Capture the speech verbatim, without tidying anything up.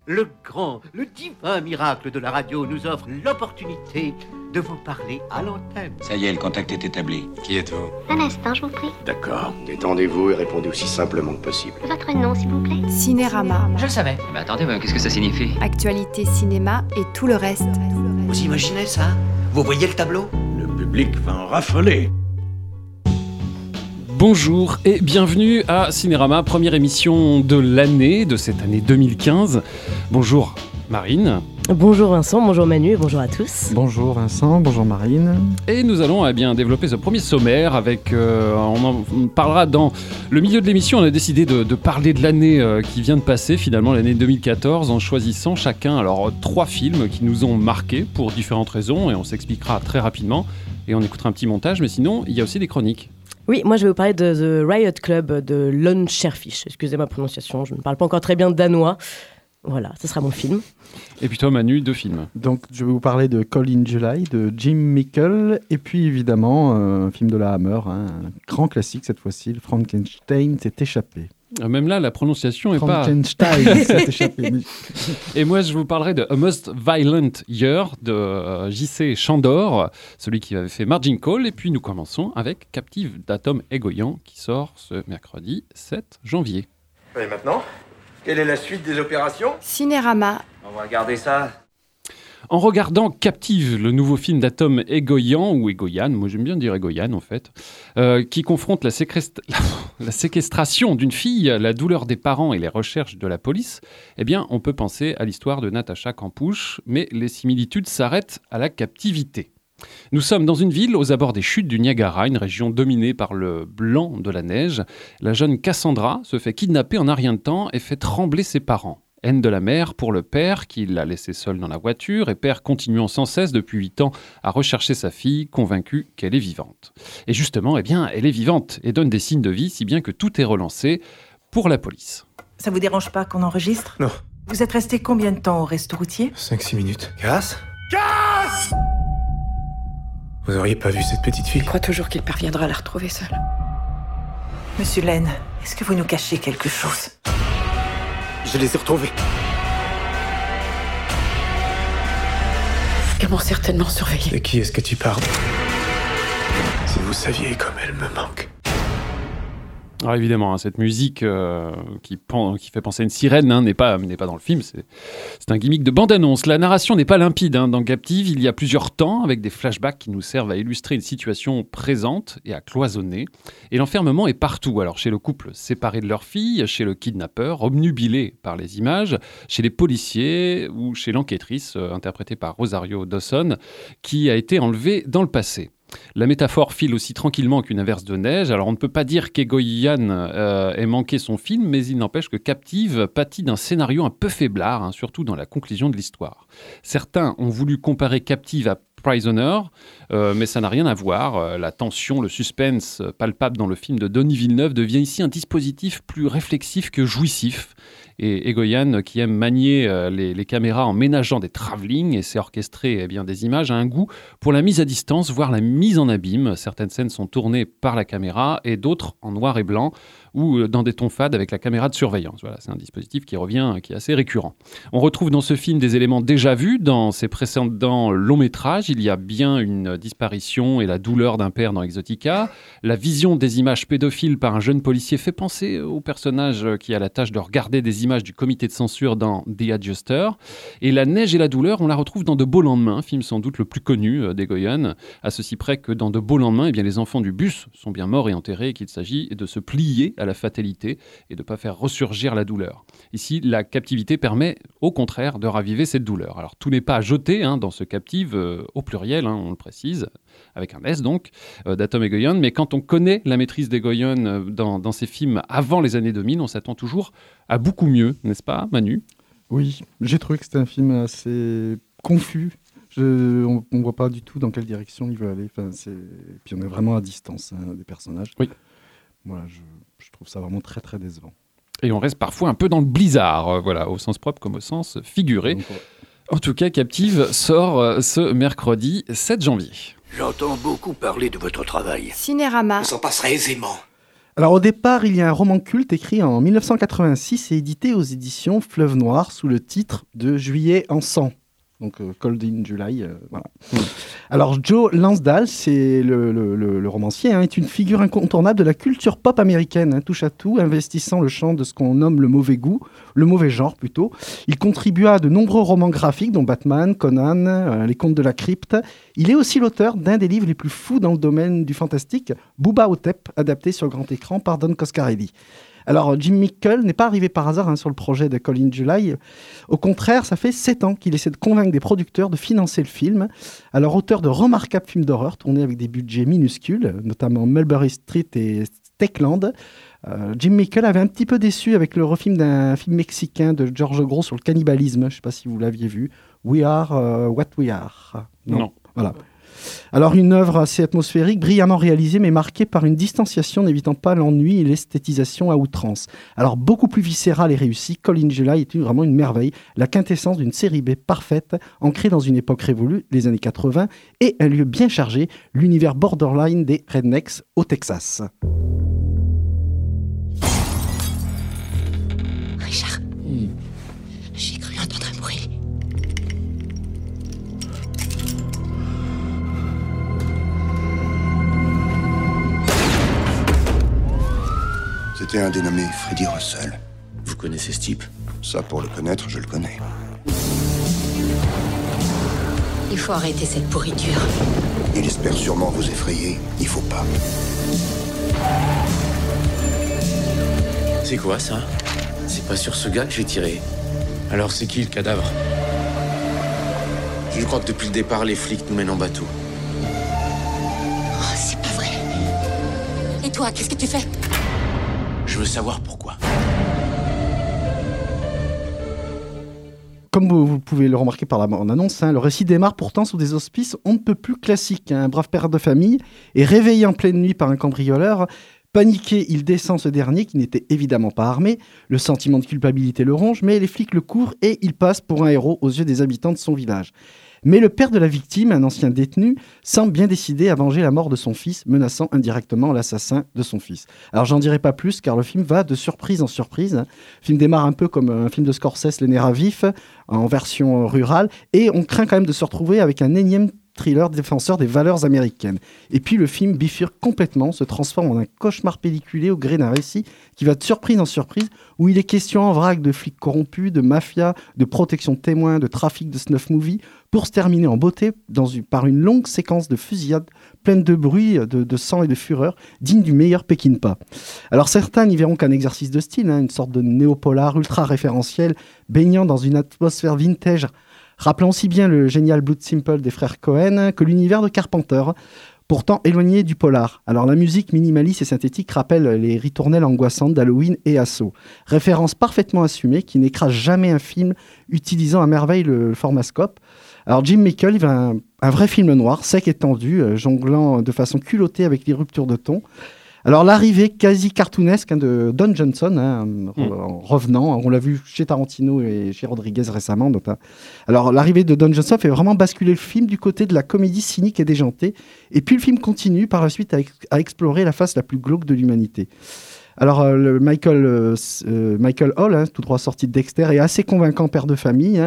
Le grand, le divin miracle de la radio nous offre l'opportunité de vous parler à l'antenne. Ça y est, le contact est établi. Qui êtes-vous ? Un instant, je vous prie. D'accord. Détendez-vous et répondez aussi simplement que possible. Votre nom, s'il vous plaît. Cinérama. Je le savais. Mais attendez, mais qu'est-ce que ça signifie ? Actualité cinéma et tout le reste. Vous imaginez ça ? Vous voyez le tableau ? Le public va en raffoler. Bonjour et bienvenue à Cinérama, première émission de l'année, de cette année deux mille quinze. Bonjour Marine. Bonjour Vincent, bonjour Manu et bonjour à tous. Bonjour Vincent, bonjour Marine. Et nous allons eh bien développer ce premier sommaire avec, euh, on en on parlera dans le milieu de l'émission. On a décidé de, de parler de l'année euh, qui vient de passer, finalement l'année deux mille quatorze, en choisissant chacun alors trois films qui nous ont marqués pour différentes raisons et on s'expliquera très rapidement et on écoutera un petit montage, mais sinon il y a aussi des chroniques. Oui, moi je vais vous parler de The Riot Club de Lon Scherfish. Excusez ma prononciation, je ne parle pas encore très bien danois. Voilà, ce sera mon film. Et puis toi Manu, deux films. Donc je vais vous parler de Call in July de Jim Mickle et puis évidemment euh, un film de la Hammer, hein, un grand classique cette fois-ci, le Frankenstein s'est échappé. Même là, la prononciation est pas... Frankenstein s'est échappé. Et moi, je vous parlerai de A Most Violent Year de euh, J C Chandor, celui qui avait fait Margin Call. Et puis, nous commençons avec Captive d'Atom Egoyan, qui sort ce mercredi sept janvier. Et maintenant, quelle est la suite des opérations ? Cinérama. On va regarder ça. En regardant Captive, le nouveau film d'Atom Egoyan, ou Egoyan, moi j'aime bien dire Egoyan en fait, euh, qui confronte la, séquest... la séquestration d'une fille, la douleur des parents et les recherches de la police, eh bien on peut penser à l'histoire de Natacha Campouche, mais les similitudes s'arrêtent à la captivité. Nous sommes dans une ville aux abords des chutes du Niagara, une région dominée par le blanc de la neige. La jeune Cassandra se fait kidnapper en un rien de temps et fait trembler ses parents. Haine de la mère pour le père qui l'a laissée seule dans la voiture et père continuant sans cesse depuis huit ans à rechercher sa fille, convaincu qu'elle est vivante. Et justement, eh bien, elle est vivante et donne des signes de vie si bien que tout est relancé pour la police. Ça vous dérange pas qu'on enregistre ? Non. Vous êtes resté combien de temps au resto routier ? cinq six minutes. Casse ? Casse ! Vous auriez pas vu cette petite fille ? Je crois toujours qu'il parviendra à la retrouver seule. Monsieur Lane, est-ce que vous nous cachez quelque chose ? Je les ai retrouvés. Elles m'ont certainement surveillée. De qui est-ce que tu parles ? Si vous saviez comme elle me manque. Alors évidemment, hein, cette musique euh, qui, pen- qui fait penser à une sirène hein, n'est, pas, n'est pas dans le film, c'est, c'est un gimmick de bande-annonce. La narration n'est pas limpide. Hein. Dans Captive, il y a plusieurs temps avec des flashbacks qui nous servent à illustrer une situation présente et à cloisonner. Et l'enfermement est partout. Alors chez le couple séparé de leur fille, chez le kidnappeur, obnubilé par les images, chez les policiers ou chez l'enquêtrice, euh, interprétée par Rosario Dawson, qui a été enlevée dans le passé. La métaphore file aussi tranquillement qu'une averse de neige. Alors on ne peut pas dire qu'Egoyan euh, ait manqué son film, mais il n'empêche que Captive pâtit d'un scénario un peu faiblard, hein, surtout dans la conclusion de l'histoire. Certains ont voulu comparer Captive à Prisoner, euh, mais ça n'a rien à voir. Euh, la tension, le suspense palpable dans le film de Denis Villeneuve devient ici un dispositif plus réflexif que jouissif. Et Egoyan, qui aime manier euh, les, les caméras en ménageant des travelling et sait orchestrer eh bien, des images, a un goût pour la mise à distance, voire la mise en abîme. Certaines scènes sont tournées par la caméra et d'autres en noir et blanc ou dans des tons fades avec la caméra de surveillance. Voilà, c'est un dispositif qui revient, qui est assez récurrent. On retrouve dans ce film des éléments déjà vus dans ses précédents longs métrages. Il y a bien une disparition et la douleur d'un père dans Exotica. La vision des images pédophiles par un jeune policier fait penser au personnage qui a la tâche de regarder des images du comité de censure dans The Adjuster. Et La neige et la douleur, on la retrouve dans De beaux lendemains, film sans doute le plus connu d'Egoyan, à ceci près que dans De beaux lendemains, eh bien, les enfants du bus sont bien morts et enterrés et qu'il s'agit de se plier à la fatalité et de ne pas faire ressurgir la douleur. Ici, la captivité permet au contraire de raviver cette douleur. Alors tout n'est pas à jeter hein, dans ce Captive, euh, au pluriel, hein, on le précise, avec un S donc, euh, d'Atom Egoyan, mais quand on connaît la maîtrise d'Egoyan euh, dans, dans ses films avant les années deux mille, on s'attend toujours à beaucoup mieux, n'est-ce pas Manu ? Oui, j'ai trouvé que c'était un film assez confus. Je, on ne voit pas du tout dans quelle direction il veut aller. Enfin, c'est... Puis on est vraiment à distance hein, des personnages. Oui. Voilà, je, je trouve ça vraiment très très décevant. Et on reste parfois un peu dans le blizzard, euh, voilà, au sens propre comme au sens figuré. Donc, ouais. En tout cas, Captive sort euh, ce mercredi sept janvier. J'entends beaucoup parler de votre travail. Cinérama. On s'en passera aisément. Alors au départ, il y a un roman culte écrit en dix-neuf cent quatre-vingt-six et édité aux éditions Fleuve Noir sous le titre de Juillet en sang. Donc euh, Cold in July, euh, voilà. Mmh. Alors Joe Lansdale, c'est le, le, le, le romancier, hein, est une figure incontournable de la culture pop américaine, hein, touche à tout, investissant le champ de ce qu'on nomme le mauvais goût, le mauvais genre plutôt. Il contribua à de nombreux romans graphiques, dont Batman, Conan, euh, Les Contes de la Crypte. Il est aussi l'auteur d'un des livres les plus fous dans le domaine du fantastique, Bubba Ho-Tep, adapté sur grand écran par Don Coscarelli. Alors, Jim Mickle n'est pas arrivé par hasard hein, sur le projet de Cold in July. Au contraire, ça fait sept ans qu'il essaie de convaincre des producteurs de financer le film. Alors, auteur de remarquables films d'horreur tournés avec des budgets minuscules, notamment Mulberry Street et Techland, euh, Jim Mickle avait un petit peu déçu avec le refilm d'un film mexicain de George Gros sur le cannibalisme. Je ne sais pas si vous l'aviez vu. We Are uh, What We Are. Non. non. Voilà. Alors une œuvre assez atmosphérique, brillamment réalisée, mais marquée par une distanciation n'évitant pas l'ennui et l'esthétisation à outrance. Alors beaucoup plus viscérale et réussie, Cold in July est une, vraiment une merveille, la quintessence d'une série B parfaite, ancrée dans une époque révolue, les années quatre-vingts, et un lieu bien chargé, l'univers borderline des Rednecks au Texas. Richard, hmm. j'ai cru entendre un bruit. C'était un dénommé Freddy Russell. Vous connaissez ce type? Ça, pour le connaître, je le connais. Il faut arrêter cette pourriture. Il espère sûrement vous effrayer. Il faut pas. C'est quoi, ça? C'est pas sur ce gars que j'ai tiré. Alors c'est qui, le cadavre? Je crois que depuis le départ, les flics nous mènent en bateau. Oh, c'est pas vrai. Et toi, qu'est-ce que tu fais? Je veux savoir pourquoi. Comme vous, vous pouvez le remarquer par la bande-annonce, hein, le récit démarre pourtant sous des auspices on ne peut plus classiques. Hein. Un brave père de famille est réveillé en pleine nuit par un cambrioleur. Paniqué, il descend ce dernier qui n'était évidemment pas armé. Le sentiment de culpabilité le ronge, mais les flics le courent et il passe pour un héros aux yeux des habitants de son village. Mais le père de la victime, un ancien détenu, semble bien décidé à venger la mort de son fils, menaçant indirectement l'assassin de son fils. Alors j'en dirai pas plus, car le film va de surprise en surprise. Le film démarre un peu comme un film de Scorsese, Les nerfs à vif, en version rurale, et on craint quand même de se retrouver avec un énième thriller défenseur des valeurs américaines. Et puis le film bifurque complètement, se transforme en un cauchemar pelliculé au gré d'un récit qui va de surprise en surprise, où il est question en vrac de flics corrompus, de mafia, de protection de témoins, de trafic de snuff movie, pour se terminer en beauté dans une, par une longue séquence de fusillades pleine de bruit, de, de sang et de fureur, digne du meilleur Peckinpah. Alors certains n'y verront qu'un exercice de style, hein, une sorte de néopolar ultra référentiel, baignant dans une atmosphère vintage, rappelant aussi bien le génial Blood Simple des frères Cohen que l'univers de Carpenter, pourtant éloigné du polar. Alors la musique minimaliste et synthétique rappelle les ritournelles angoissantes d'Halloween et Assaut. Référence parfaitement assumée qui n'écrase jamais un film utilisant à merveille le, le formascope. Alors Jim Mickle, il va un, un vrai film noir, sec et tendu, euh, jonglant de façon culottée avec les ruptures de ton. Alors l'arrivée quasi cartoonesque hein, de Don Johnson, hein, mm. en revenant, on l'a vu chez Tarantino et chez Rodriguez récemment. Notamment. Alors l'arrivée de Don Johnson fait vraiment basculer le film du côté de la comédie cynique et déjantée. Et puis le film continue par la suite à, ex- à explorer la face la plus glauque de l'humanité. Alors euh, le Michael, euh, Michael Hall, hein, tout droit sorti de Dexter, est assez convaincant père de famille. Hein,